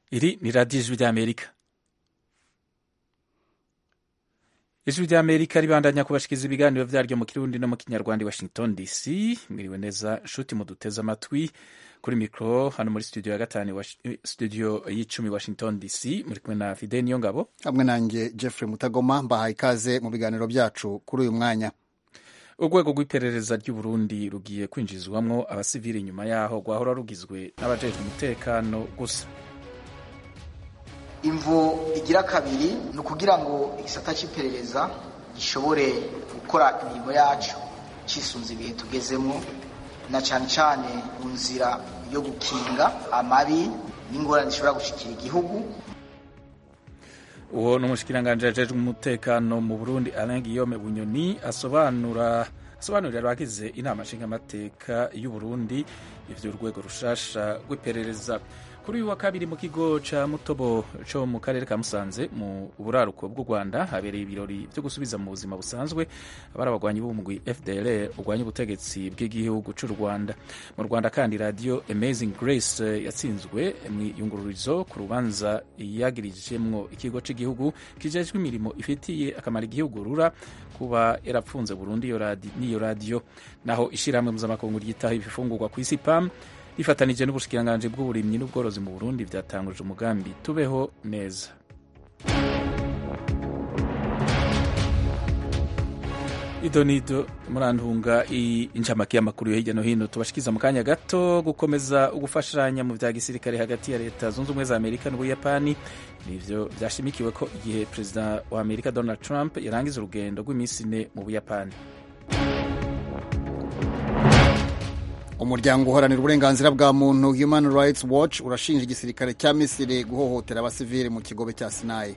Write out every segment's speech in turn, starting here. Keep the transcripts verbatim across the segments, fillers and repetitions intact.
Iri ni radiyo ijwi ry'Amerika. Ijwi ry'Amerika ribandanya kubashikiriza ibiganiro vyaryo mu Kirundi no mu Kinyarwanda i Washington D C. Mwiriwe neza nshuti muduteze amatwi kuri mikro hano muri studio ya gatanu, studio y'icumi Washington D C, muri kumwe na Fidel Niyongabo hamwe nanjye Jeffrey Mutagoma. Mbahaye ikaze mu biganiro byacu kuri uyu mwanya. Urwego rw'iperereza ry'u Burundi rugiye kwinjizwamwo abasivili nyuma yaho rwahora rugizwe n'abajejwe umutekano gusa. Imvo igira kabiri ni ukugira ngo igisata cy'iperereza gishobore gukora imirimo yacu cisunze ibihe tugezemo, na cyane cyane mu nzira yo gukinga amabi n'ingorane zishobora gushikira igihugu. Uwo n'umushikiranganje ajejwe umutekano mu Burundi Alain Guillaume Bunyoni asobanura asobanurira abagize inama nshingamateka y'u Burundi ivyo urwego rushasha rw'iperereza. Kuri uyu wa kabiri mu kigo ca Mutobo co mu karere ka Musanze mu buraruko bw'u Rwanda habereye ibirori vyo gusubiza mu buzima busanzwe abari abagwanyi b'umugwi F D L R urwanya ubutegetsi bw'igihugu c'u Rwanda. Mu Rwanda kandi radio Amazing Grace yatsinzwe mw'iyungururizo ku rubanza yagirijemwo ikigo c'igihugu kijejwe imirimo ifitiye akamaro igihugu rura kuba yarapfunze Burundi n'iyo radio. Naho ishiramwe mpuzamakungu ryitaho ibifungurwa kw'isi P A M ifatanije n'ubushikiranganje bw'uburimyi n'ubworozi mu Burundi vyatanguje umugambi tubeho neza. Idonido murantunga incamake y'amakuru yo hirya no hino tubashikiza mu kanya gato. Gukomeza ugufashanya mu vya gisirikare hagati ya leta zunze ubumwe za Amerika n'Ubuyapani nivyo vyashimikiwe ko igihe perezida wa Amerika Donald Trump yarangiza urugendo rw'imisi ine mu Buyapani. Umuryango uharanira uburenganzira bwa muntu Human Rights Watch urashinja igisirikare cya Misiri guhohotera abasivili mu kigobe cya Sinai.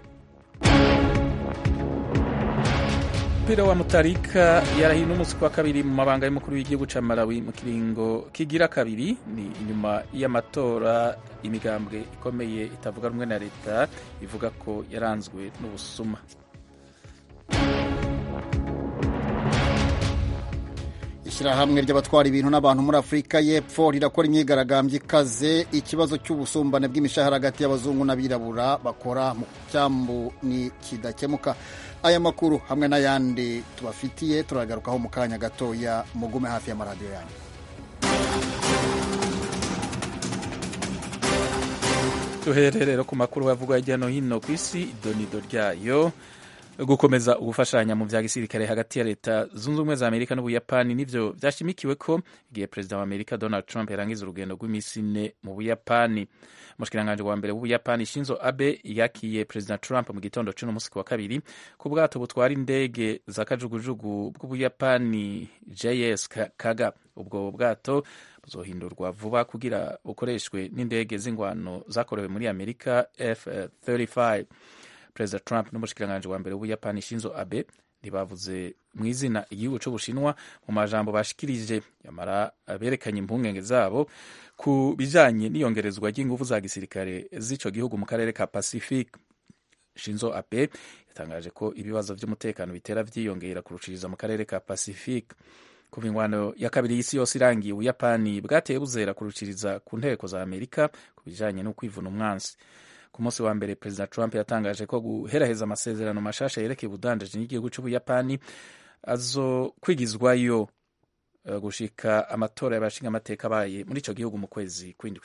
Pira wa Mutarika yarahiye n'umunsi kwa kabiri mu mabanga y'umukuru w'igihugu ca Malawi mu kiringo kigira kabiri, ni inyuma y'amatora imigambwe ikomeye itavuga rumwe na leta ivuga ko yaranzwe n'ubusuma. Ishirahamwe ry'abatwara ibintu n'abantu muri Afrika y'Epfo rirakora imyigaragambyo ikaze ikibazo cy'ubusumbane bw'imishahara hagati y'abazungu n'abirabura bakora mu cyambu ni kidakemuka. Aya makuru hamwe n'ayandi tubafitiye turagarukaho mu kanya gatoya, mugume hafi y'amaradiyo yanyu. Tuhererero ku makuru bavugwa hirya no hino ku isi. Idonido ryayo gukomeza ubufashanya mu vya gisirikare hagati ya leta zunze ubumwe za Amerika n'Ubuyapani nivyo vyashimikiwe ko igihe perezida wa Amerika Donald Trump yarangiza urugendo rw'imisi ine mu Buyapani. Umushikiranganje wa mbere w'Ubuyapani Shinzo Abe yakiye perezida Trump mu gitondo c'uno musi wa kabiri ku bwato butwara indege za kajugujugu bw'Ubuyapani J S Kaga. Ubwo bwato buzohindurwa vuba kugira bukoreshwe n'indege z'ingwano zakorewe muri Amerika F thirty-five. Perezida Trump n'umushikiranganje wa mbere w'Ubuyapani Shinzo Abe ntibavuze mu izina igihugu c'Ubushinwa mu majambo bashikirije, yamara berekanye impungenge zabo ku bijanye n'iyongerezwa ry'inguvu za gisirikare z'ico gihugu mu karere ka Pacific. Shinzo Abe yatangaje ko ibibazo vy'umutekano bitera vyiyongera kurushiriza mu karere ka Pacific. Kuva ingwano ya kabiri y'isi yose irangiye, Ubuyapani bwateye buzera kurushiriza ku nteko za Amerika ku bijanye no kwivuna umwansi. Ku munsi wa mbere perezida Trump yatangaje ko guheraheza amasezerano mashasha yerekeye ubudandaji n'igihugu c'Ubuyapani azo kwigizwayo uh, gushika amatora y'abashingamateka abaye muri ico gihugu mu kwezi kw'indwi.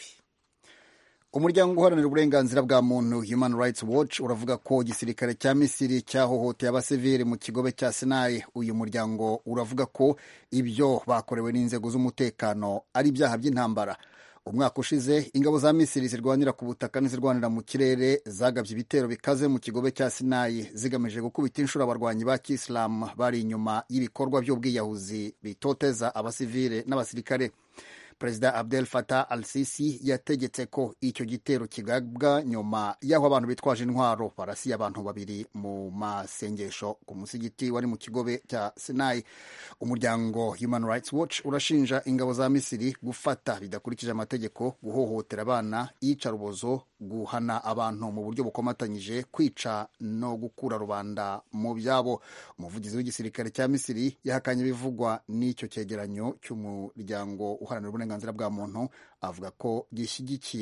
Umuryango uharanira uburenganzira bwa muntu Human Rights Watch uravuga ko igisirikare cya Misiri cyahohoteye abasivili mu kigobe cya Sinai. Uyu muryango uravuga ko ibyo bakorewe n'inzego z'umutekano ari ibyaha by'intambara. Umwaka ushize ingabo za Misiri zirwanira ku butaka n'izirwanira mu kirere zagabye ibitero bikaze mu kigobe cya Sinai zigamije gukubita inshuro abarwanyi ba Kiislamu bari inyuma y'ibikorwa by'ubwiyahuzi bitoteza abasivile n'abasirikare. Perezida Abdel Fattah al-Sisi yategetse ko icyo gitero kigabwa nyuma y'aho abantu bitwaje intwaro barasiye abantu babiri mu masengesho ku musigiti wari mu kigobe cya Sinai. Umuryango Human Rights Watch urashinja ingabo za Misiri gufata bidakurikije amategeko, guhohotera abana, iyicarubozo, guhana abantu mu buryo bukomatanyije, kwica no gukura rubanda mu byabo. Umuvugizi w'igisirikare cya Misiri yahakanye bivugwa n'icyo cyegeranyo cy'umuryango uharanira uburenganzira bwa muntu, avuga ko gishyigikiye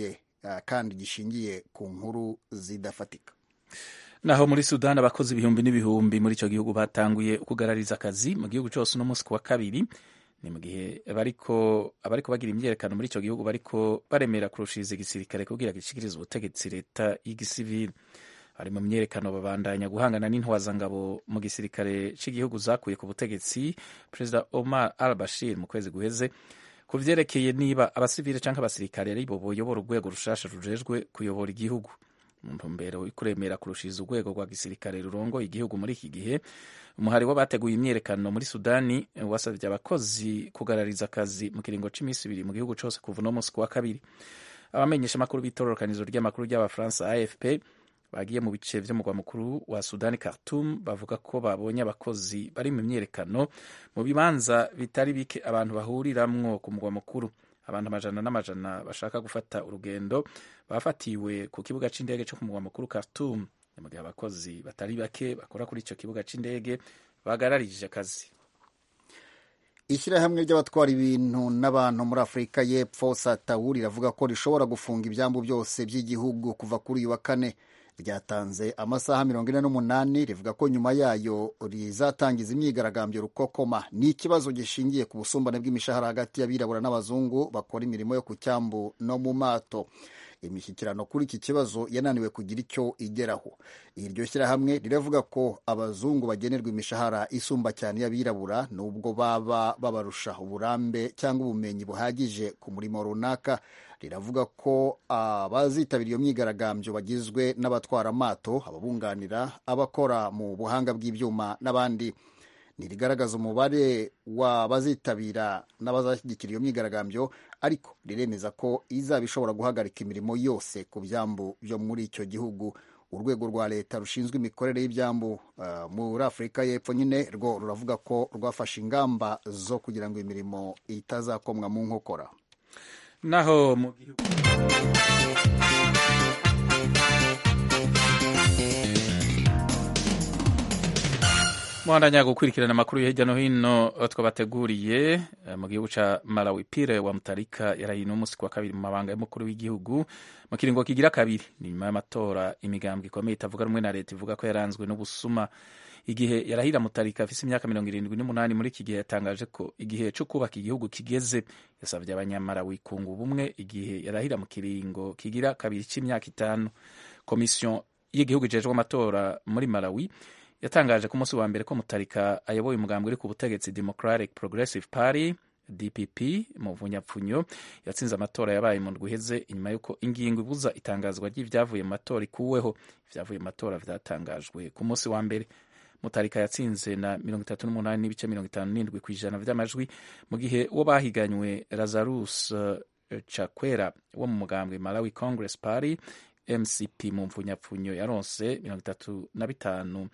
uh, kandi gishingiye ku nkuru zidafatika. Naho muri Sudan abakozi ibihumbi n'ibihumbi muri ico gihugu batanguye kugarariza akazi mu gihugu cyose no musi wa kabiri, ni mu gihe bariko abariko bagira imyerekano muri ico gihugu bariko baremera kurushiriza igisirikare kugira gishikirize ubutegetsi leta y'igisivili. Ari mu myerekano babandanya guhangana n'intwazangabo mu gisirikare c'igihugu zakuye ku butegetsi Perezida Omar al-Bashir mu kwezi guheze ku vyerekeye niba abasivile canke abasirikare ari bo boyobora urwego rushasha rujejwe kuyobora igihugu. Mu ntumbero ikuremera kurushiriza urwego rwa gisirikare rurongoye igihugu muri iki gihe, umuhari w'abateguye imyerekano muri Sudani wasavye abakozi kugarariza akazi mu kiringo c'imisi ibiri mu gihugu cose kuva no musi wa kabiri. Abamenyesha makuru b'itororokanizo ry'amakuru ry'abafaransa A F P bagiye mu bice vy'umugwa mukuru wa Sudani Khartoum bavuga ko babonye abakozi bari mu myerekano mu bibanza bitari bike abantu bahuriramwo ku mugwa mukuru. Abantu amajana n'amajana bashaka gufata urugendo bafatiwe ku kibuga c'indege co ku mugwa mukuru Khartoum, mu gihe abakozi batari bake bakora kuri ico kibuga c'indege bagararije akazi. Ishyirahamwe ry'abatwara ibintu n'abantu muri Afurika y'Epfo Satawu riravuga ko rishobora gufunga ivyambu byose by'igihugu kuva kuri uyu wa kane. Ryatanze amasaha mirongo ine n'umunani rivuga ko nyuma yayo rizatangiza imyigaragambyo rukokoma. Ni ikibazo gishingiye ku busumbane bw'imishahara hagati y'abirabura n'abazungu bakora imirimo yo ku cyambu no mu mato. Imishyikirano kuri iki kibazo yananiwe kugira icyo igeraho. Iryo shyirahamwe riravuga ko abazungu bagenerwa imishahara isumba cyane y'abirabura nubwo baba babarusha uburambe cyangwa ubumenyi buhagije ku murimo runaka. Riravuga ko abazitabira iyo myigaragambyo bagizwe n'abatwara amato, ababunganira, abakora mu buhanga bw'ibyuma n'abandi. Ntirigaragaza umubare w'abazitabira n'abazashyigikira iyo myigaragambyo, ariko riremeza ko izaba ishobora guhagarika imirimo yose ku byambu byo muri icyo gihugu. Urwego rwa leta rushinzwe imikorere y'ibyambu uh, muri Afurika y'Epfo nyine rwo ruravuga ko rwafashe ingamba zo kugira ngo imirimo itazakomwa mu nkokora. Naho mu gihugu mwandanya gukurikirana amakuru hirya no hino twabateguriye. Mu gihugu ca Malawi, Pierre wa Mutarika yarahiye umunsi kwa kabiri mu mabanga y'umukuru w'igihugu mu kiringo kigira kabiri. Ni nyuma y'amatora imigambwe ikomeye itavuga rumwe na leta ivuga ko yaranzwe n'ubusuma. Igihe yarahira Mutarika afise imyaka mirongo irindwi n'umunani muri iki gihe yatangaje ko igihe cyo kubaka igihugu kigeze. Yasavye abanyamalawi kunga ubumwe igihe yarahira mu kiringo kigira kabiri c'imyaka itanu. Komisiyo y'igihugu ijejwe amatora muri Malawi yatangaje ku munsi wa mbere ko Mutarika ayoboye umugambwe uri ku butegetsi Democratic Progressive Party D P P mu bunyapfunyo yatsinze amatora yabaye mu ndwi iheze inyuma y'uko ingingo ibuza itangazwa ry'ivyavuye mu matora ikuweho. Ivyavuye mu matora vyatangajwe ku munsi wa mbere. Mutarika yatsinze na mirongo itatu n'umunani n'ibice mirongo itanu n'indwi kw'ijana vy'amajwi, mu gihe uwo bahiganywe Lazarus uh, Chakwera wo mu mugambwe Malawi Congress Party M C P mu mfunyapfunyo yaronse mirongo itatu na bitanu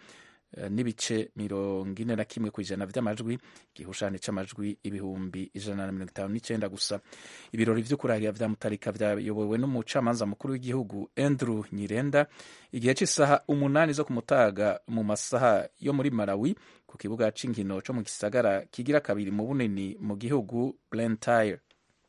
n'ibice mirongo ine na kimwe kw'ijana vy'amajwi, igihushane c'amajwi ibihumbi ijana na mirongo itanu n'icenda gusa. Ibirori vyo kurahira vya Mutarika vyayobowe n'umucamanza mukuru w'igihugu Andrew Nyirenda igihe c'isaha umunani zo kumutaga mu masaha yo muri Malawi ku kibuga c'inkino co mu gisagara kigira kabiri mu bunini mu gihugu Blantyre.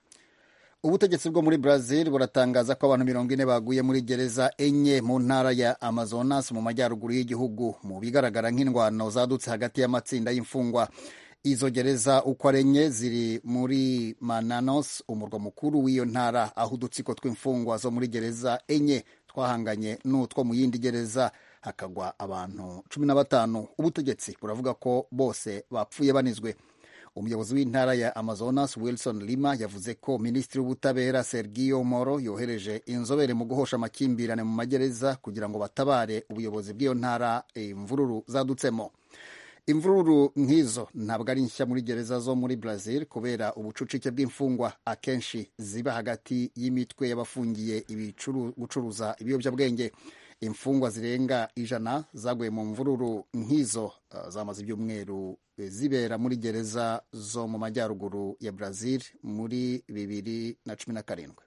Ubutegetsi bwo muri Brazil buratangaza ko abantu mirongo ine baguye muri gereza enye mu ntara ya Amazonas mu majyaruguru y'igihugu mu bigaragara nk'indwano zadutse hagati y'amatsinda y'imfungwa. Izo gereza uko ari enye ziri muri Manaus, umurwa mukuru w'iyo ntara, aho udutsiko tw'imfungwa zo muri gereza enye twahanganye n'utwo mu yindi gereza hakagwa abantu cumi na batanu. Ubutegetsi buravuga ko bose bapfuye banizwe. Umuyobozi w'intara ya Amazonas Wilson Lima yavuze ko Minisitiri w'Ubutabera Sergio Moro yohereje inzobere mu guhosha amakimbirane mu magereza kugira ngo batabare ubuyobozi bw'iyo ntara imvururu zadutsemo. Imvururu nk'izo ntabwo ari nshya muri gereza zo muri Brazil kubera ubucucike bw'imfungwa akenshi ziba hagati y'imitwe y'abafungiye gucuruza ibiyobyabwenge. Imfungwa zirenga ijana zaguye mu mvururu nk'izo uh, zamaze ibyumweru zibera muri gereza zo mu majyaruguru ya Brazil muri bibiri na cumi na karindwi.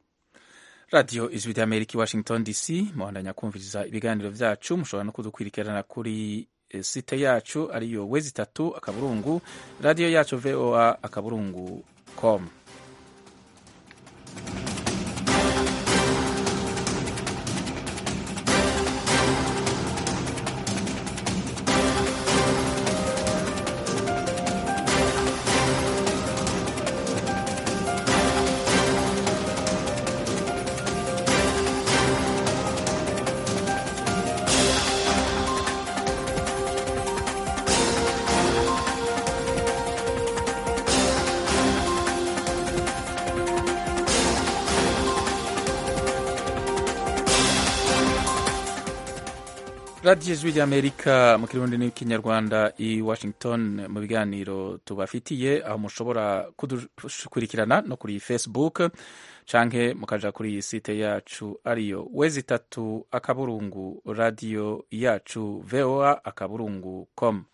Radio Ijwi ry'Amerika, Washington D C. Muhandanya kumviriza ibiganiro vyacu, mushobora no kudukurikirana kuri site yacu ariyo wezi itatu akaburungu radio yacu V O A akaburungu com. radiyo ijwi ry'amerika mu kirundi n'ikinyarwanda i washington mu biganiro tubafitiye aho mushobora kudukurikirana no kuri facebook canke mukaja kuri site yacu ariyo wezi itatu akaburungu radiyo yacu voa akaburungu com.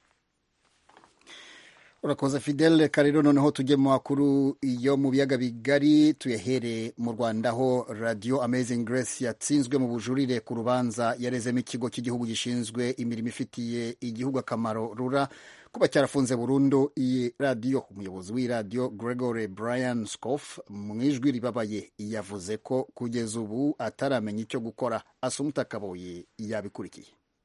Urakoze Fidel Karero. Noneho tujye mu makuru yo mu biyaga bigari, tuyahere mu Rwanda aho Radio Amazing Grace yatsinzwe mu bujurire ku rubanza yarezemo ikigo cy'igihugu gishinzwe imirimo ifitiye igihugu akamaro rura kuba cyarafunze burundu iyi radio. Umuyobozi w'iyi radio Gregory Brian Scoff mu ijwi ribabaye yavuze ko kugeza ubu ataramenya icyo gukora. Asumta Kaboye yabikurikiye.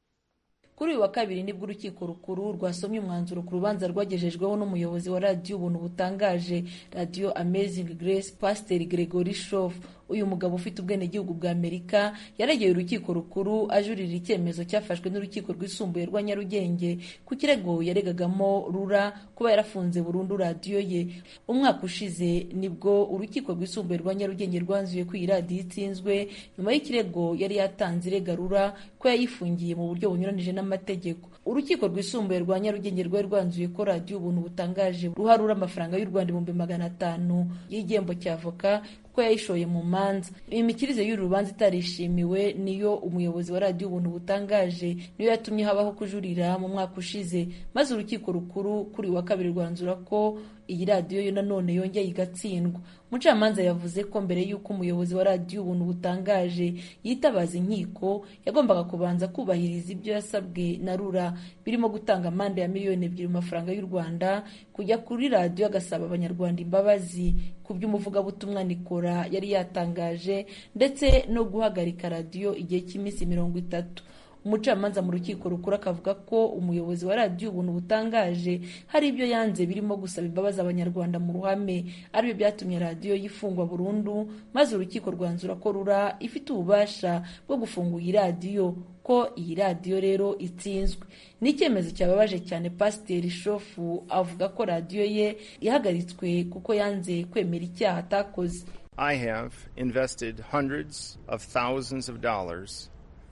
Kuri uyu wa kabiri nibwo urukiko rukuru rwasomye umwanzuro ku rubanza rwagejejweho n'umuyobozi wa radiyo ubuntu butangaje Radio Amazing Grace Pastor Gregory Scoff. Uyu mugabo ufite ubwenegihugu bwa Amerika yaregeye urukiko rukuru ajurira icyemezo cyafashwe n'urukiko rwisumbuye rwa Nyarugenge ku kirego yaregagamo rura kuba yarafunze burundu radiyo ye. Umwaka ushize nibwo urukiko rwisumbuye rwa Nyarugenge rwanzuye ko iyi radiyo itsinzwe nyuma y'ikirego yari yatanze irega rura ko yayifungiye mu buryo bunyuranije n'amategeko. Urukiko rwisumbuye rwa Nyarugenge rwari rwanzuye ko radiyo ubuntu butangaje ruharura amafaranga y'u Rwanda ibihumbi magana atanu y'igihembo cy'avoka ko yayishoye mu manza. Imikirize y'uru rubanza itarishimiwe niyo umuyobozi wa radiyo ubuntu butangaje niyo yatumye habaho kujurira mu mwaka ushize, maze urukiko rukuru kuri wa kabiri rwanzura ko iyi radiyo yo nanone yongeye igatsindwa. Umucamanza yavuze ko mbere y'uko umuyobozi wa radiyo ubuntu butangaje yitabaza inkiko yagombaga kubanza kubahiriza ibyo yasabwe na rura birimo gutanga amande ya miliyoni ebyiri mu mafaranga y'u Rwanda, kujya kuri radiyo agasaba abanyarwanda imbabazi ku by'umuvugabutumwa Nikora yari yatangaje ndetse no guhagarika radiyo igihe cy'iminsi mirongo itatu. Umucamanza mu rukiko rukuru akavuga ko umuyobozi wa radiyo ubuntu butangaje hari ibyo yanze birimo gusaba imbabazi abanyarwanda mu ruhame, aribyo byatumye radiyo yifungwa burundu, maze urukiko rwanzura ko rura ifite ububasha bwo gufunga iyi radiyo, ko iyi radiyo rero itsinzwe. Ni icyemezo cyababaje cyane. Pasiteri Shofu avuga ko radiyo ye yahagaritswe kuko yanze kwemera icyaha atakoze. I have invested hundreds of thousands of dollars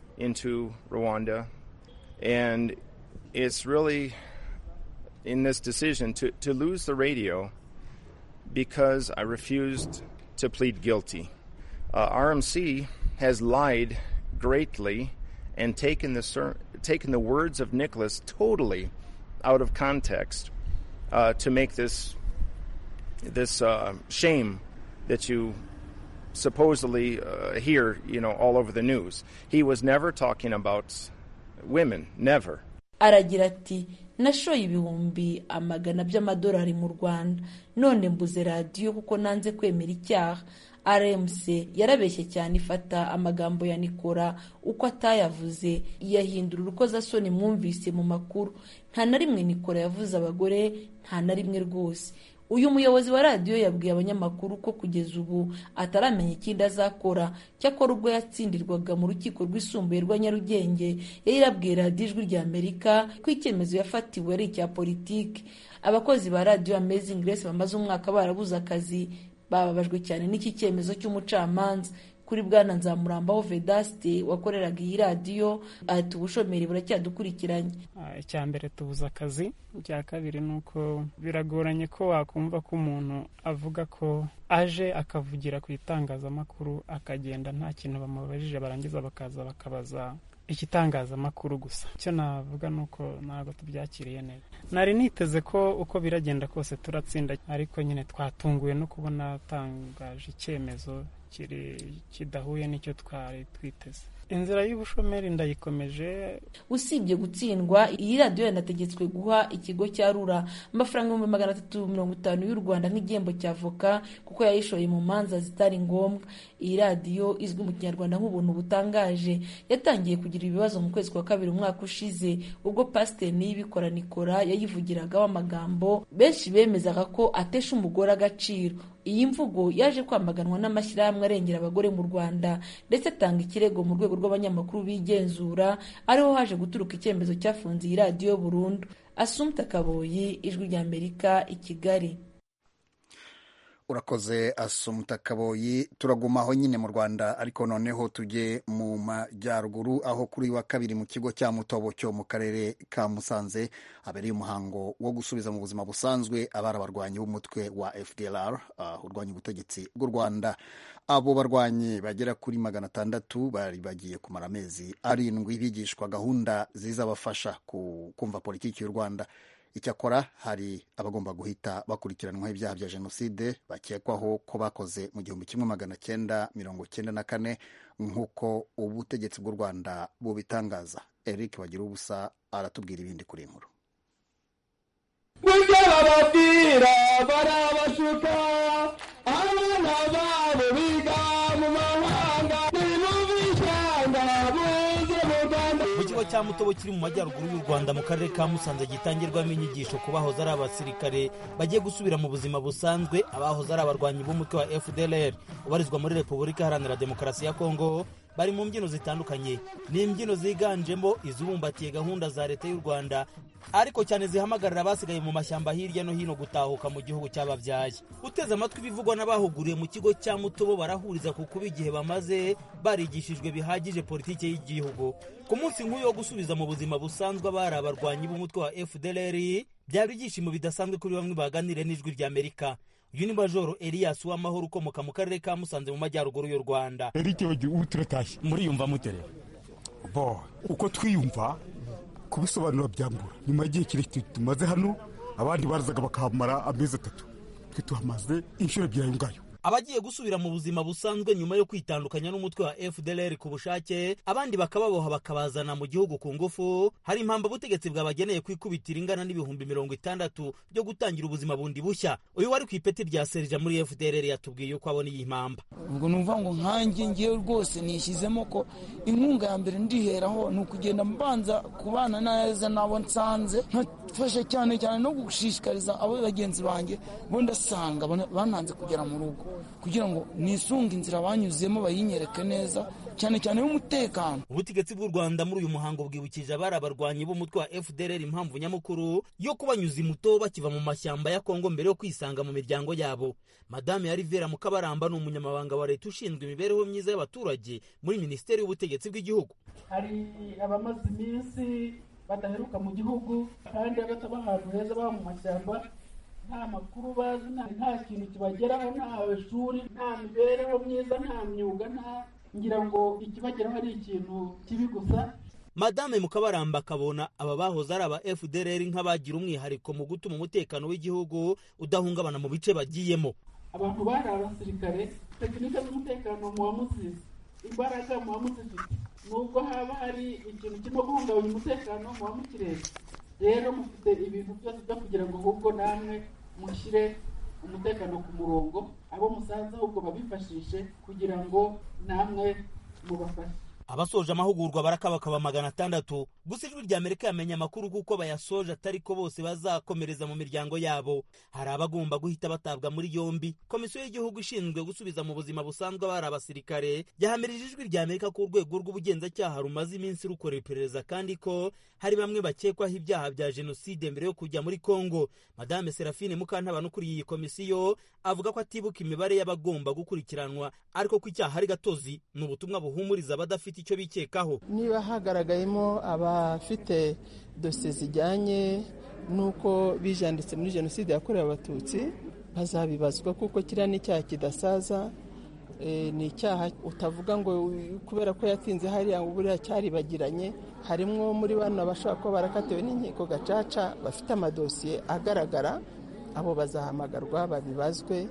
into Rwanda, and it's really in this decision to, to lose the radio because I refused to plead guilty. Uh, R M C has lied greatly and taken the ser- taken the words of Nicholas totally out of context uh, to make this this uh, shame that you supposedly uh, hear, you know, all over the news. He was never talking about women, never. Aragira ati nashoye ibihumbi amagana by'amadolari mu Rwanda, none mbuze radiyo kuko nanze kwemera icyaha. R M C yarabeshye cyane, ifata amagambo ya Nikora uko atayavuze yahindura urukozasoni mwumvise mu makuru. Nta na rimwe Nikora yavuze abagore, nta na rimwe rwose. Uyu muyobozi wa radiyo yabwiye abanyamakuru ko kugeza ubu ataramenya ikindi azakora. Cyakora ubwo yatsindirwaga mu rukiko rwisumbuye rwa Nyarugenge yari yarabwiye radiyo ijwi rya Amerika ko icyemezo yafatiwe ari icya politiki. Abakozi ba Radio Amazing Grace bamaze umwaka barabuze akazi bababajwe cyane n'iki cyemezo cy'umucamanza. Kuri Bwana Nzamurambaho Vedaste wakoreraga iyi radiyo ati ubushomeri buracyadukurikiranye. Icya mbere tubuza akazi, icya kabiri nuko biragoranye ko wakumva ko umuntu avuga ko aje akavugira ku itangazamakuru akagenda nta kintu bamubajije, barangiza bakaza bakabaza ikitangazamakuru gusa. Icyo navuga nuko ntabwo tubyakiriye neza. Nari niteze ko uko biragenda kose turatsinda, ariko nyine twatunguwe no kubona tangaje icyemezo kiri kidahuye n'icyo twari twiteze. Inzira y'ubushomeri ndayikomeje. Usibye gutsindwa, iyi radiyo yanategetswe guha ikigo cya Rura amafaranga ibihumbi magana atatu mirongo itanu y'u Rwanda nk'igihembo cy'avoka kuko yayishoye mu manza zitari ngombwa. Iyi radiyo izwi mu Kinyarwanda nk'ubuntu butangaje yatangiye kugira ibibazo mu kwezi kwa kabiri umwaka ushize, ubwo Pasiteri Niyibikora Nikora yayivugiragaho amagambo benshi bemezaga ko atesha umugore agaciro. Iyi mvugo yaje kwamaganwa n'amashyirahamwe arengera abagore mu Rwanda ndetse atanga ikirego mu rwego rw'abanyamakuru bigenzura, ariho haje guturuka icyemezo cyafunze iyi radiyo burundu. Asumta Kaboyi, Ijwi rya Amerika, i Kigali. urakoze Assumpta Kaboyi. Turagumaho nyine mu Rwanda, ariko noneho tujye mu majyaruguru, aho kuri wa kabiri mu kigo cya Mutobo cyo mu karere ka Musanze habereye umuhango wo gusubiza mu buzima busanzwe abari abarwanyi b'umutwe wa F D L R uh, urwanya ubutegetsi bw'u Rwanda. Abo barwanyi bagera kuri magana atandatu bari bagiye kumara amezi arindwi bigishwa gahunda zizabafasha kumva politiki y'u Rwanda. Icyakora hari abagomba guhita bakurikiranwaho ibyaha bya jenoside bakekwaho ko bakoze mu gihumbi kimwe magana cyenda mirongo cyenda na kane nk'uko ubutegetsi bw'u Rwanda bubitangaza. Eric Bagira ubusa aratubwira ibindi kuri inkuru. Bababwira barabashuka abana babo biga mu mahanga n'ibishanga buze mu Rwanda. Mu kigo cya Mutobo kiri mu majyaruguru y'u Rwanda mu karere ka Musanze gitangirwamo inyigisho ku bahoze ari abasirikare bagiye gusubira mu buzima busanzwe, abahoze ari abarwanyi b'umutwe wa F D L R ubarizwa muri Repubulika Iharanira Demokarasi ya Kongo. Bari mu mbyino zitandukanye, ni imbyino ziganjemo izubumbatiye gahunda za leta y'u Rwanda, ariko cyane zihamagarira abasigaye mu mashyamba hirya no hino gutahuka mu gihugu cy'ababyaye. Uteze amatwi ibivugwa n'abahuguriye mu kigo cya Mutobo barahuriza ku kuba igihe bamaze barigishijwe bihagije politiki y'igihugu. Ku munsi nk'uyu wo gusubiza mu buzima busanzwe abari abarwanyi b'umutwe wa F D L R, byari ibyishimo bidasanzwe kuri bamwe baganire n'Ijwi ry'Amerika. Uyu ni Majoro Elias Uwamahoro ukomoka mu karere ka Musanze mu majyaruguru y'u Rwanda. Eric ubu turatashye. Muri yumva mutere? Bo, uko twiyumva kubisobanura byangura. Nyuma y'igihe kirekire tumaze hano, abandi barazaga bakahamara amezi atatu. Twe tuhamaze inshuro ebyiri ayo ngayo. Abagiye gusubira mu buzima busanzwe nyuma yo kwitandukanya n'umutwe wa F D L R ku bushake, abandi bakababoha bakabazana mu gihugu ku ngufu. Hari impamvu ubutegetsi bwabageneye kwikubitira ingana n'ibihumbi mirongo itandatu byo gutangira ubuzima bundi bushya. Uyu wari ku ipeti rya Serija muri F D L R yatubwiye uko abona iyi mpamba. Ubwo numva ngo nkanjye ngiye rwose nishyizemo ko inkunga ya mbere ndiheraho ni ukugenda mbanza kubana neza nabo nsanze, nkafasha cyane cyane no gushishikariza abo bagenzi banjye bo ndasanga bananze kugera mu rugo, kugira ngo nisunge inzira banyuzemo bayinyereke neza, cyane cyane y'umutekano. Ubutegetsi bw'u Rwanda muri uyu muhango bwibukije abari abarwanyi b'umutwe wa F D L R impamvu nyamukuru yo kubanyuza imuto bakiva mu mashyamba ya Kongo mbere yo kwisanga mu miryango yabo. Madame ya Rivera Mukabaramba ni umunyamabanga wa leta ushinzwe imibereho myiza y'abaturage muri Minisiteri y'Ubutegetsi bw'Igihugu. Hari abamaze iminsi badaheruka mu gihugu kandi agataba ahantu heza baba mu mashyamba, nta makuru bazi, nta kintu kibageraho, nta shuri, nta mibereho myiza, nta myuga, nta ngira ngo ikibageraho ari ikintu kibi gusa. Madame Mukabaramba akabona aba bahoze ari aba F D L R nk'abagira umwihariko mu gutuma umutekano w'igihugu udahungabana mu bice bagiyemo. Abantu bari abasirikare, tekinike z'umutekano mu wamusize, imbaraga mu wamusifite, nubwo haba hari ikintu kirimo guhungabanya umutekano mu wamukirere. Rero mufite ibintu byose byo kugira ngo ahubwo namwe mushyire umutekano ku murongo, abo musanze ahubwo babifashishe kugira ngo namwe mubafashe. Abasoje amahugurwa barakabakaba magana atandatu. Gusa Ijwi ry'Amerika yamenye amakuru kuko bayasoje atari ko bose bazakomereza mu miryango yabo. Hari abagomba guhita batabwa muri yombi. Komisiyo y'igihugu ishinzwe gusubiza mu buzima busanzwe abari abasirikare yahamirije Ijwi ry'Amerika ko urwego rw'ubugenzacyaha rumaze iminsi rukora iperereza kandi ko hari bamwe bakekwaho ibyaha bya jenoside mbere yo kujya muri Kongo. Madame Serafine Mukantabana ukuriye iyi komisiyo avuga ko atibuka imibare y'abagomba gukurikiranwa, ariko ko icyaha ari gatozi. Ni ubutumwa buhumuriza abadafite icyo bikekaho. Niba hagaragayemo abafite dosiye zijyanye n'uko bijanditse muri jenoside yakorewe abatutsi, bazabibazwa kuko kiriya ni icyaha kidasaza. E, ni icyaha utavuga ngo kubera ko yatinze hariya ngo buriya cyaribagiranye. Harimwo muri bana bashobora kuba barakatiwe n'inkiko gacaca bafite amadosiye agaragara, abo bazahamagarwa babibazwe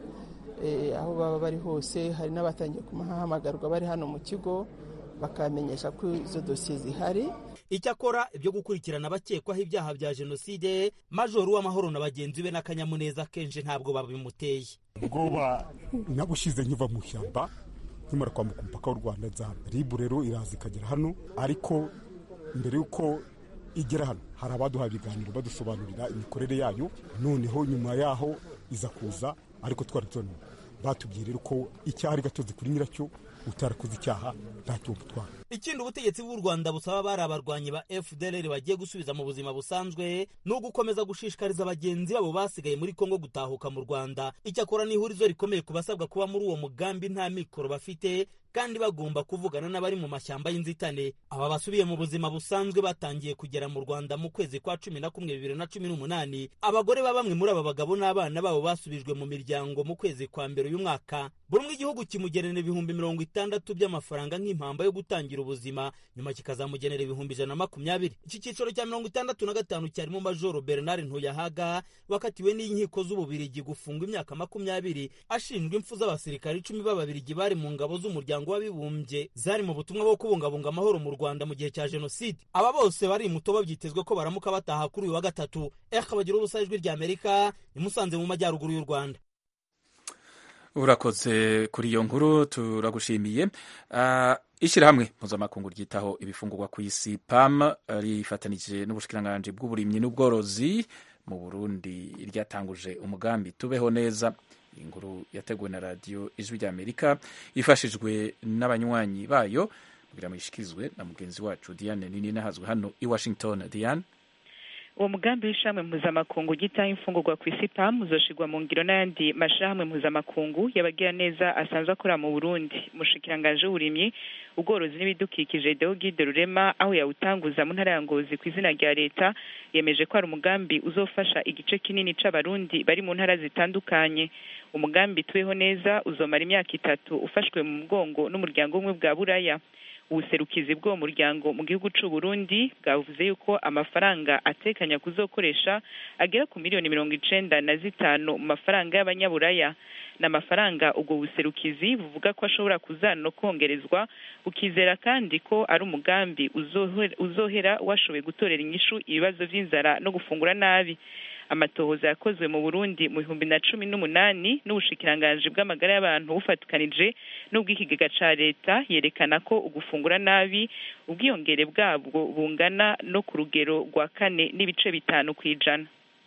e, aho baba bari hose. Hari n'abatangiye kumahamagarwa bari hano mu kigo bakamenyesha ko izo dosiye zihari. Icyakora ibyo gukurikirana abakekwaho ibyaha bya jenoside, Majoro Uwamahoro na bagenzi be n'akanyamuneza kenshi ntabwo babimuteye. Ubwoba nabushize nkiva mu shyamba nkimara kwambuka umupaka w'u Rwanda nzaba ribu rero iraza ikagera hano, ariko mbere yuko igera hano hari abaduha ibiganiro badusobanurira imikorere yayo, noneho nyuma yaho iza kuza, ariko twari tubona batubwiye rero ko icyaha ari gatozi kuri nyiracyo, utarakoze icyaha ntacyo butwara. Ikindi ubutegetsi bw'u Rwanda busaba bari abarwanyi ba F D L R bagiye gusubiza mu buzima busanzwe no gukomeza gushishikariza abagenzi babo basigaye muri Kongo gutahuka mu Rwanda. Icyakora ni ihurizo rikomeye kubasabwa kuba muri uwo mugambi nta mikoro bafite kandi bagomba kuvugana n'abari mu mashyamba y'inzitane. Aba basubiye mu buzima busanzwe batangiye kugera mu Rwanda mu kwezi kwa cumi na kumwe bibiri na cumi n'umunani. Abagore ba bamwe muri aba bagabo n'abana babo basubijwe mu miryango mu kwezi kwa mbere uyu mwaka. Buri umwe igihugu kimugenera ibihumbi mirongo itandatu by'amafaranga nk'impamba yo gutangira ubuzima, nyuma kikazamugenera ibihumbi ijana na makumyabiri. Iki cyiciro cya mirongo itandatu na gatanu cyarimo Majoro Bernard Ntuyahaga wakatiwe n'inkiko z'Ububirigi gufungwa imyaka makumyabiri ashinjwa impfu z'abasirikare icumi b'Ababirigi bari mu ngabo z'umuryango w'abibumbye zari mu butumwa bwo kubungabunga amahoro mu Rwanda mu gihe cya jenoside. Aba bose bari muto babyitezwe ko baramuka bataha kuri uyu wa gatatu. Eka bagira ubusa ijwi rya Amerika imusanze mu majyaruguru y'u Rwanda. Urakoze kuri iyo nkuru turagushimiye. Uh, Ishirahamwe mpuzamakungu ryitaho ibifungurwa ku isi P A M rifatanije n'ubushikiranganji bw'uburimyi n'ubworozi mu Burundi ryatanguje umugambi tubeho neza. Inkuru yateguwe na radio Ijwi rya Amerika ifashijwe n'abanywanyi bayo kugira ngo ishikirizwe na mugenzi wacu Diane Nini nahazwe hano i Washington. Diane, uwo mugambi w'ishamwe mpuzamakungu gitaho imfungurwa ku isi P A M uzoshirwa mu ngiro n'ayandi mashamwe mpuzamakungu yabagira neza asanzwe akora mu Burundi. Mushikiranganje w'uburimyi ubworozi n'ibidukikije Deogide Rurema aho yawutanguza mu ntara ya Ngozi ku izina rya leta yemeje ko ari umugambi uzofasha igice kinini c'abarundi bari mu ntara zitandukanye. Umugambi tubeho neza uzomara imyaka itatu ufashwe mu mugongo n'umuryango umwe bwa Buraya. Ubuserukizi bwo muryango mu gihugu c'u Burundi bwavuze yuko amafaranga atekanya kuzokoresha agera ku miliyoni mirongo icenda na zitanu mu mafaranga y'abanyaburaya. N'amafaranga ubwo buserukizi buvuga ko ashobora kuzano kongerezwa, ukizera kandi ko ari umugambi uzohera, uzohera washoboye gutorera inyishu ibibazo vy'inzara no gufungura nabi. Amatohoza yakozwe mu Burundi mu bihumbi na cumi n'umunani n'ubushikiranganje bw'amagara y'abantu bufatikanije n'ubw'ikigega ca leta yerekana ko ugufungura nabi ubwiyongere bwabwo bungana no ku rugero rwa kane n'ibice bitanu kwijana.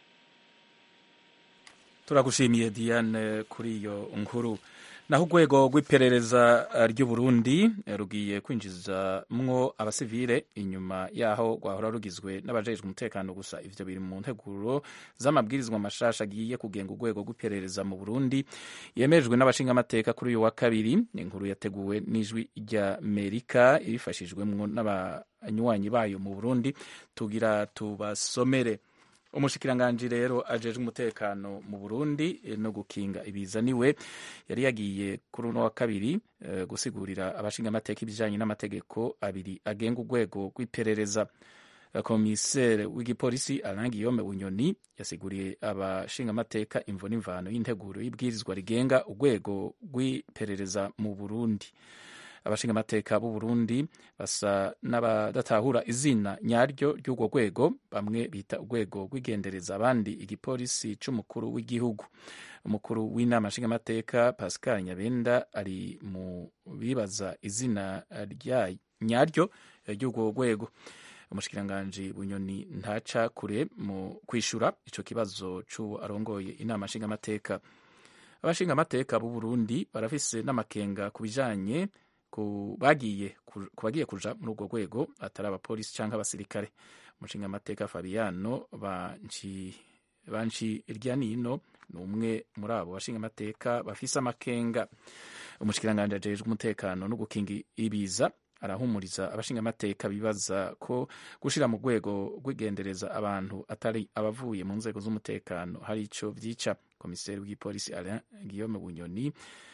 Turagushimiye Diane kuri iyo nkuru. Naho urwego rw'iperereza ry'u Burundi rugiye kwinjizamwo abasivile inyuma yaho rwahora rugizwe n'abajejwe umutekano gusa. Ivyo biri mu nteguro z'amabwirizwa mashasha agiye kugenga urwego rw'iperereza mu Burundi yemejwe n'abashingamateka kuri uyu wa kabiri. Inkuru yateguwe n'Ijwi rya Amerika irifashijwemwo n'abanywanyi bayo mu Burundi. Tugira tubasomere. Umushikiranganji rero ajejwe umutekano mu Burundi no gukinga ibiza niwe yari yagiye kuri uno wa kabiri uh, gusigurira abashinga amateka ibijanye n'amategeko abiri agenga urwego rw'iperereza. Komisere w'igipolisi Alain Guillaume Bunyoni yasiguriye abashinga amateka imvo n'imvano y'integuro y'ibwirizwa rigenga urwego rw'iperereza mu Burundi. Abashinga amateka b'u Burundi basa n'abadatahura izina nyaryo ry'urwo rwego, bamwe bita urwego rw'igendereza abandi igipolisi c'umukuru w'igihugu. Umukuru w'inama nshinga amateka Pascal Nyabenda ari mu bibaza izina rya nyaryo ry'urwo rwego. Umushikiranganje Bunyoni ntaca kure mu kwishura ico kibazo c'uwo arongoye inama nshinga amateka. Abashinga amateka b'u Burundi barafise n'amakenga kubijanye ku bagiye kubagiye kuja muri urwo rwego atari abapolisi canke abasirikare. Umushinga amateka Fabiano banci banci iryanino numwe muri abo bashinga amateka bafise amakenga. Umushikiranganje ajejwe umutekano no gukinga ibiza arahumuriza abashinga amateka bibaza ko gushira mu rwego rw'igendereza abantu atari abavuye mu nzego z'umutekano hari ico vyica. Komiseri w'igipolisi Alain Guillaume Bunyoni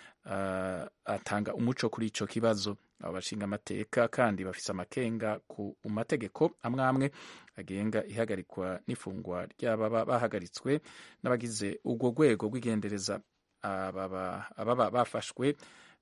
Uh, atanga umuco kuri ico kibazo. Abo bashinga amateka kandi bafise amakenga ku mategeko amwe amwe agenga ihagarikwa n'ifungwa ry'ababa bahagaritswe n'abagize urwo rwego rw'igendereza. Ababa ababa bafashwe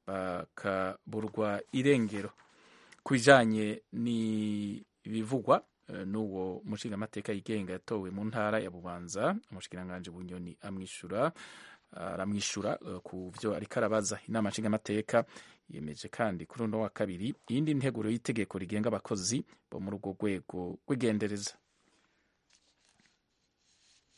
bakaburwa irengero. Kubijanye ni bivugwa uh, n'uwo mushinga amateka yigenga yatowe mu ntara ya Bubanza, umushikiranganje Bunyoni amwishura aramwishura uh, ku vyo ariko arabaza. Inama nshinga amateka yemeje kandi kuri uno wa kabiri iyindi nteguro y'itegeko rigenga abakozi bo muri urwo rwego rw'igendereza.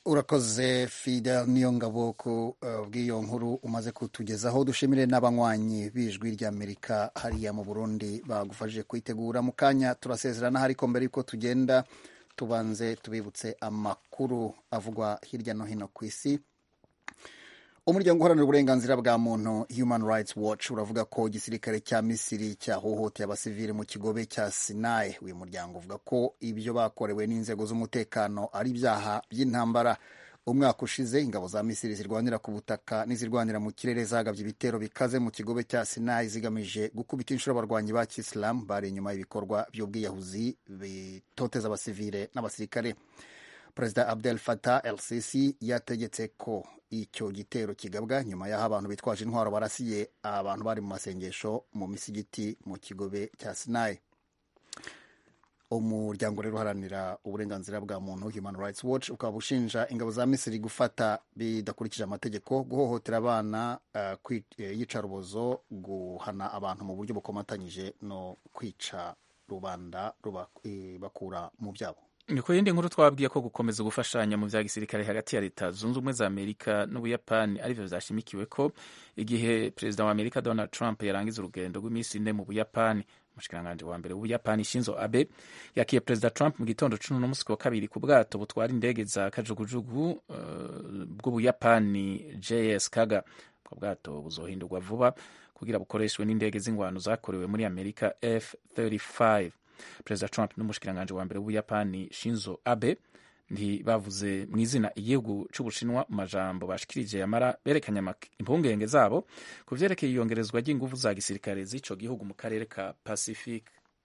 urakoze Fidel Niyongabo ku uh, bw'iyo nkuru umaze kutugezaho. Dushimire n'abanywanyi b'ijwi ry'Amerika hariya mu Burundi bagufashije kwitegura. Mu kanya turasezerana, ariko mbere yuko tugenda tubanze tubibutse amakuru avugwa hirya no hino ku isi. Umuryango uharanira uburenganzira bwa muntu Human Rights Watch uravuga ko igisirikare cya Misiri cyahohoteye abasivili mu kigobe cya Sinai. Uyu muryango uvuga ko ibyo bakorewe n'inzego z'umutekano ari ibyaha by'intambara. Umwaka ushize ingabo za Misiri zirwanira ku butaka n'izirwanira mu kirere zagabye ibitero bikaze mu kigobe cya Sinai zigamije gukubita inshuro abarwanyi ba Kisilamu bari inyuma y'ibikorwa by'ubwiyahuzi bitoteza abasivile n'abasirikare. Perezida Abdel Fattah el-Sisi yategetse ko icyo gitero kigabwa nyuma y'aho abantu bitwaje intwaro barasiye abantu bari mu masengesho mu misigiti mu kigobe cya Sinai. Umuryango rero uharanira uburenganzira bwa muntu Human Rights Watch ukaba ushinja ingabo za Misiri gufata bidakurikije amategeko, guhohotera abana, uh, yicarubozo, guhana abantu mu buryo bukomatanyije no kwica rubanda bakura mu byabo. Ni ku yindi nkuru twabwiye ko gukomeza gufashanya mu vya gisirikare hagati ya Leta Zunze Ubumwe za Amerika n'Ubuyapani arivyo vyashimikiwe ko igihe Perezida wa Amerika Donald Trump yarangiza urugendo rw'iminsi ine mu Buyapani. Umushikiranganji wa mbere w'Ubuyapani Shinzo Abe yakiye Perezida Trump mu gitondo c'uno musi wa kabiri ku bwato butwara indege za kajugujugu uh, bw'Ubuyapani J S Kaga. Ubwo bwato buzohindurwa vuba kugira bukoreshwe n'indege z'ingwano zakorewe muri Amerika F thirty-five. Perezida Trump n'umushikiranganji wa mbere w'Ubuyapani Shinzo Abe ntibavuze mu izina igihugu c'Ubushinwa mu majambo bashikirije, yamara berekanye impungenge zabo ku vyerekeye iyongerezwa ry'inguvu za gisirikare z'ico gihugu mu karere ka Pacific.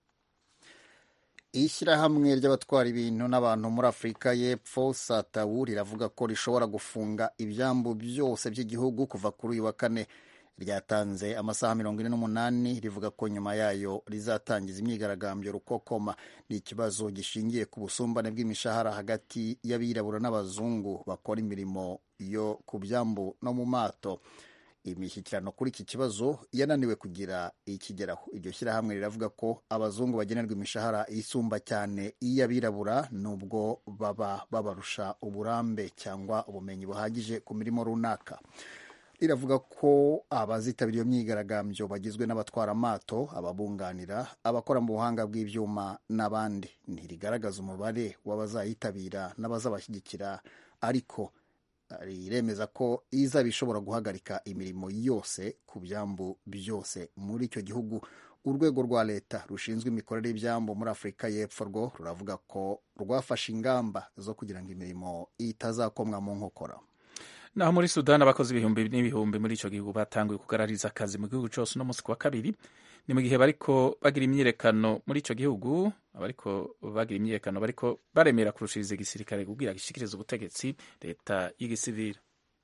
Ishyirahamwe ry'abatwara ibintu n'abantu muri Afurika y'Epfo Satawu riravuga ko rishobora gufunga ibyambu byose by'igihugu kuva kuri uyu wa kane. Ryatanze amasaha mirongo ine n'umunani rivuga ko nyuma yayo rizatangiza imyigaragambyo rukokoma. Ni ikibazo gishingiye ku busumbane bw'imishahara hagati y'abirabura n'abazungu bakora imirimo yo ku byambu no mu mato. Imishyikirano kuri iki kibazo yananiwe kugira ikigeraho. Iryo shyirahamwe riravuga ko abazungu bagenerwa imishahara isumba cyane iy'abirabura nubwo baba babarusha uburambe cyangwa ubumenyi buhagije ku mirimo runaka. Riravuga ko abazitabira iyo myigaragambyo bagizwe n'abatwara amato, ababunganira, abakora mu buhanga bw'ibyuma n'abandi. Ntirigaragaza umubare w'abazayitabira n'abazabashyigikira, ariko riremeza ko izaba ishobora guhagarika imirimo yose ku byambu byose muri icyo gihugu. Urwego rwa leta rushinzwe imikorere y'ibyambu muri Afurika y'Epfo rwo ruravuga ko rwafashe ingamba zo kugira ngo imirimo itazakomwa mu nkokora. Naho muri Sudan abakozi ibihumbi n'ibihumbi muri ico gihugu batanguye kugarariza akazi mu gihugu cyose no musi wa kabiri. Ni mu gihe bariko bagira imyirekano muri ico gihugu, abariko bagira imyirekano bariko baremera kurushiriza igisirikare kugira gishikirize ubutegetsi leta y'igisivili.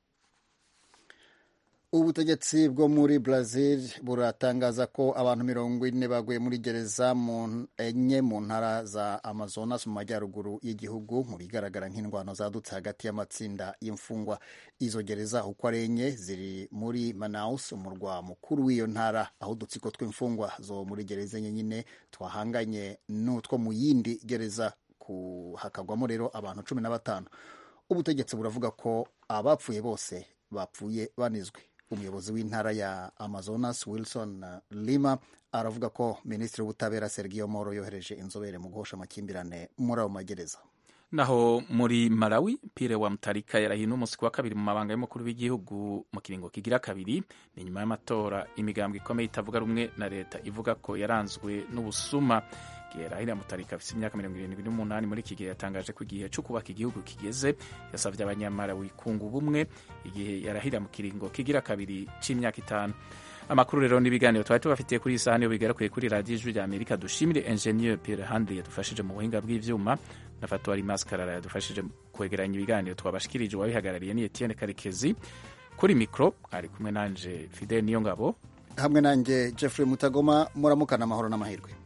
Ubutegetsi bwo muri Brazil buratangaza ko abantu mirongo ine baguye muri gereza mu enye mu ntara za Amazonas mu majyaruguru y'igihugu mu bigaragara nk'indwano zadutse hagati y'amatsinda y'imfungwa. Izo gereza uko ari enye ziri muri Manaus, umurwa mukuru w'iyo ntara, aho udutsiko tw'imfungwa zo muri gereza enye nyine twahanganye n'utwo mu yindi gereza, hakagwamo rero abantu cumi na batanu. Ubutegetsi buravuga ko abapfuye bose bapfuye banizwe. Umuyobozi w'intara ya Amazonas Wilson Lima aravuga ko Minisitiri w'Ubutabera Sergio Moro yohereje inzobere mu guhosha amakimbirane muri ayo magereza. Naho muri Malawi, Pierre wa Mutharika yarahiye n'umunsi wa kabiri mu mabanga y'umukuru w'igihugu mu kiringo kigira kabiri. Ni nyuma y'amatora imigambwe ikomeye itavuga rumwe na leta ivuga ko yaranzwe n'ubusuma. Yarahira Mutharika afite imyaka mirongo irindwi n'umunani muri iki gihe yatangaje ko igihe cyo kubaka igihugu kigeze. Yasabye abanyamalawi kunga ubumwe igihe yarahira mu kiringo kigira kabiri c'imyaka itanu. Amakuru rero n'ibiganiro twari tubafitiye kuri iyi saha niyo bigarakuye kuri radiyo ijwi rya Amerika. Dushimire Engineer Pierre Handley yadufashije mu buhinga bw'ivyuma na Fatwari Maskarara yadufashije kwegeranya ibiganiro twabashikirije. Wabihagarariye ni Etienne Karekezi, kuri mikro ari kumwe nanje Fidel Niyongabo, hamwe nanjye Jeffrey Mutagoma. Muramukana amahoro n'amahirwe.